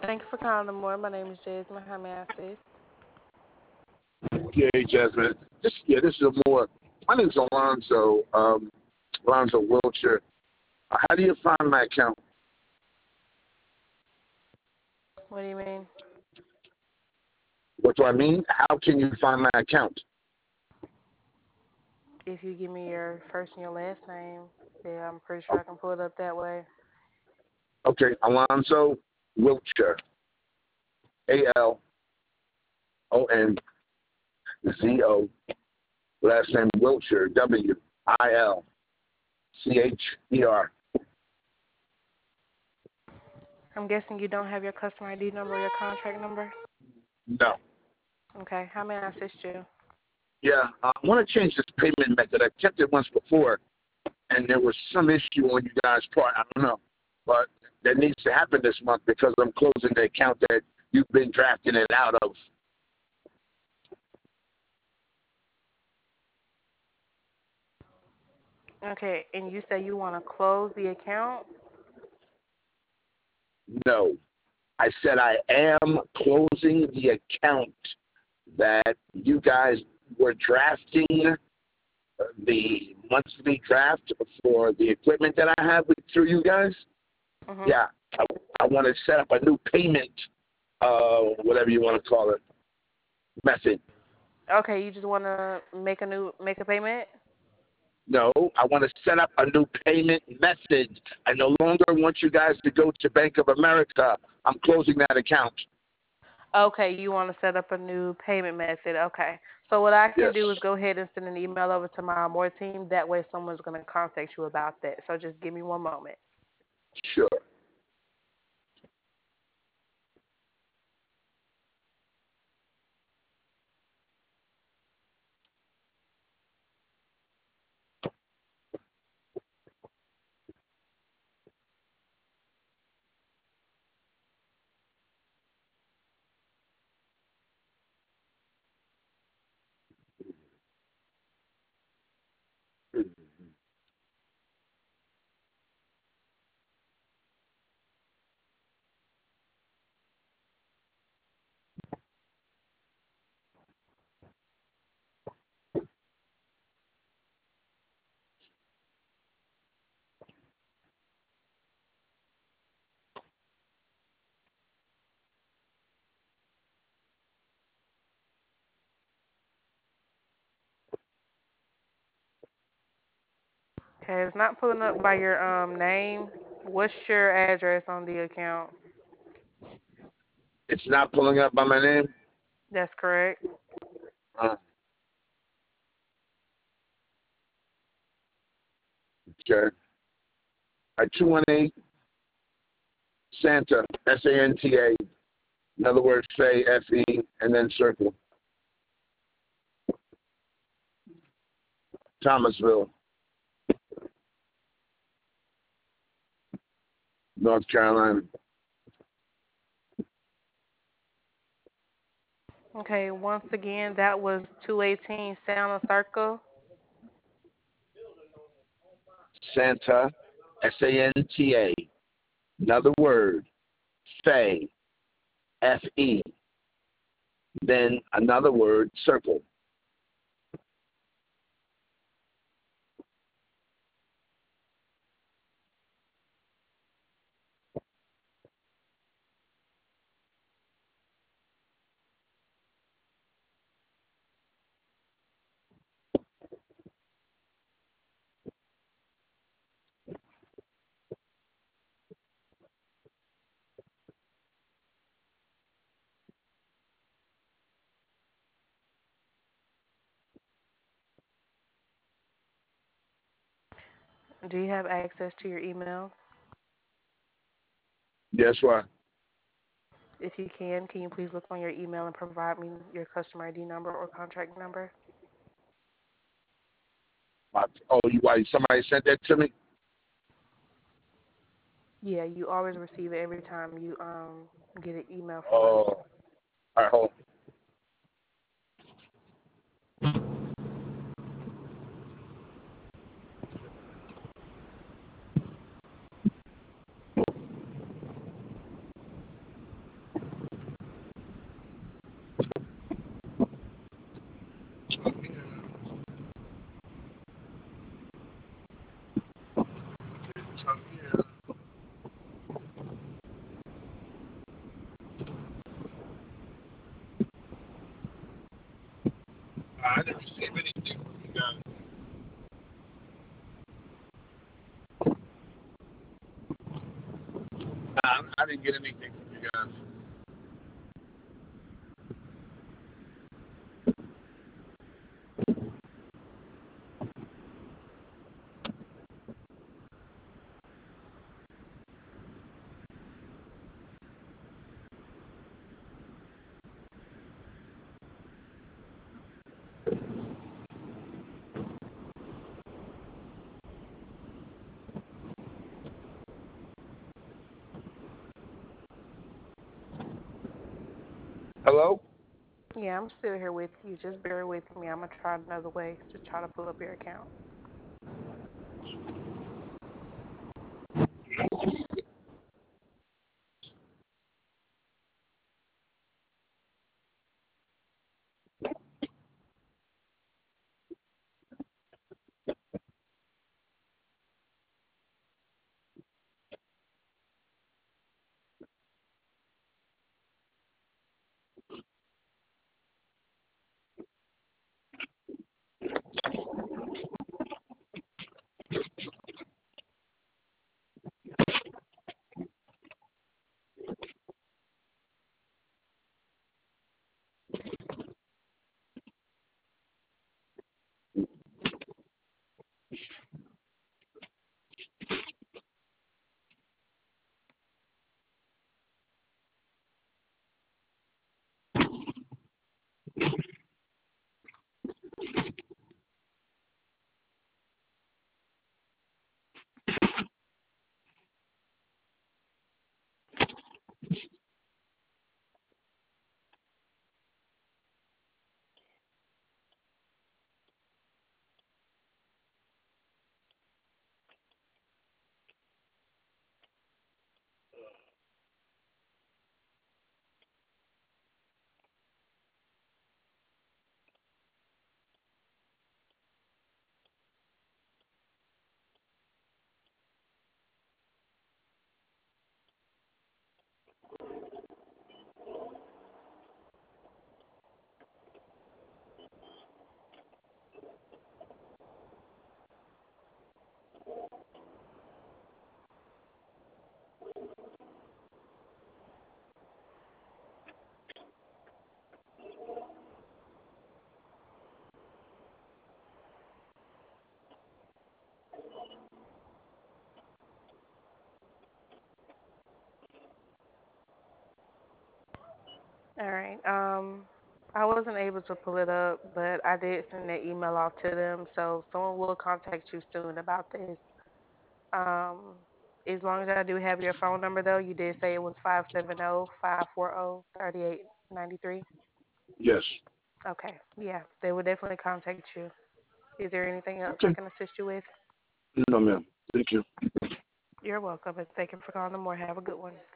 Thank you for calling the more. My name is Jasmine. How may I assist? Yeah, hey, Jasmine. This is a more. My name's Alonzo. Alonzo Wiltshire. How do you find my account? What do you mean? What do I mean? How can you find my account? If you give me your first and your last name, yeah, I'm pretty sure O- I can pull it up that way. Okay, Alonzo Wiltshire. Alonzo. Last name Wiltshire. Wilcher. I'm guessing you don't have your customer ID number or your contract number? No. Okay, how may I assist you? Yeah, I want to change this payment method. I kept it once before, and there was some issue on you guys' part. I don't know, but that needs to happen this month because I'm closing the account that you've been drafting it out of. Okay, and you say you want to close the account? No, I said I am closing the account that you guys were drafting the monthly draft for the equipment that I have through you guys. Mhm. Yeah, I want to set up a new payment, whatever you want to call it, method. Okay, you just want to make a payment? No, I want to set up a new payment method. I no longer want you guys to go to Bank of America. I'm closing that account. Okay, you want to set up a new payment method. Okay. So what I can Yes, do is go ahead and send an email over to my more team. That way someone's going to contact you about that. So just give me one moment. sure. Okay, it's not pulling up by your name. What's your address on the account? It's not pulling up by my name. That's correct. Uh, okay. 218 Santa, Santa. In other words, say FE and then circle. Thomasville, North Carolina. Okay, once again, that was 218 Santa Circle. Santa, Santa. Another word, Faye, FE. Then another word, circle. Do you have access to your emails? Yes, what? If you can you please look on your email and provide me your customer ID number or contract number? Oh, why, somebody sent that to me? Yeah, you always receive it every time you get an email from us. Oh, all right, hold I didn't receive anything from you guys. I didn't get anything from you guys. Hello? Yeah, I'm still here with you. Just bear with me. I'm gonna try another way to try to pull up your account. All right. I wasn't able to pull it up, but I did send that email off to them, so someone will contact you soon about this. Um, as long as I do have your phone number, though, you did say it was 570-540-3893. Yes. Okay. Yeah, they will definitely contact you. Is there anything else I Okay. can assist you with? No, ma'am. Thank you. You're welcome, and thank you for calling the more. Have a good one.